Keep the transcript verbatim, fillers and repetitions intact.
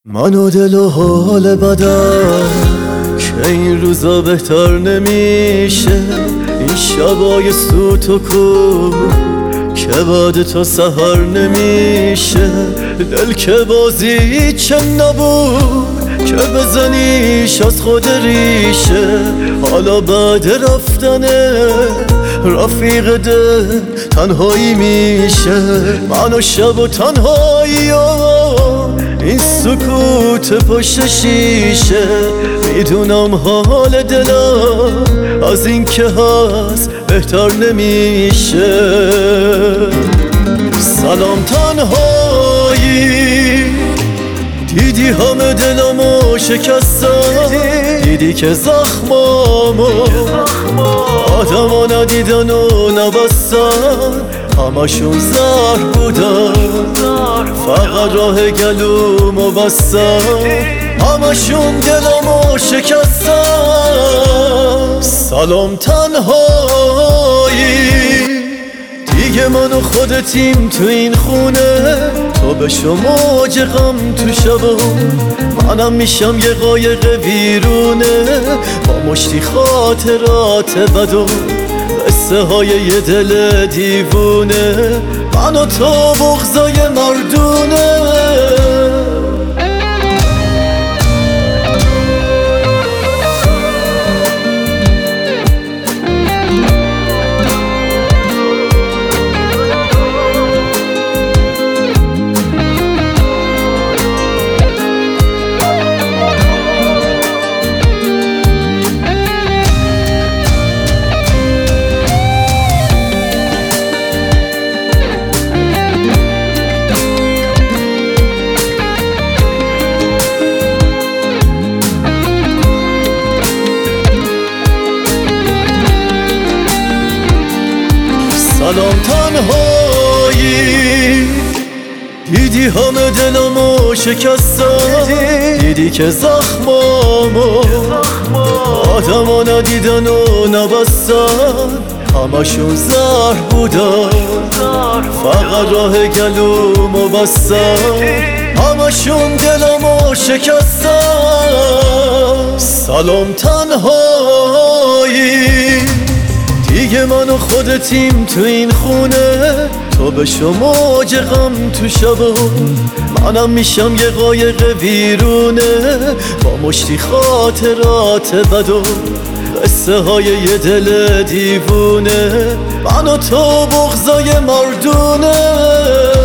من و دل و حال بدم که این روزا بهتر نمیشه، این شبای سوت و کور که بعد تا سحر نمیشه. دل که بازی چه نبود که بزنیش از خود ریشه، حالا بعد رفتنه رفیق دل تنهایی میشه. من و شب و تنهایی و این سکوت پشت شیشه، میدونم حال دلم از این که هست بهتر نمیشه. سلام تنهایی، دیدی همه دلمو شکستم، دیدی که زخمامو آدما ندیدن و نبستن، همشون زهر بودن فقط راه گلومو بستن، همشون دلمو شکستن. سلام تنهایی، دیگه من و خودتیم تو این خونه، تو به شما غم تو شبا، منم میشم یه قایق ویرونه با مشتی خاطرات بدو، قصه های یه دل دیوونه، من و تو بغضای مردونه. سلام تنهایی، دیدی همه دلمو شکستم، دیدی که زخمامو آدما ندیدن و نبستن، همشون زهر بودن فقط راه گلومو بستن، همشون دلمو شکستن. سلام تنهایی، دیگه من و خودتیم تو این خونه، تو به شما غم تو شبا، منم میشم یه قایق ویرونه با مشتی خاطرات بدو، قصه های یه دل دیوونه، من و تو بغضای مردونه.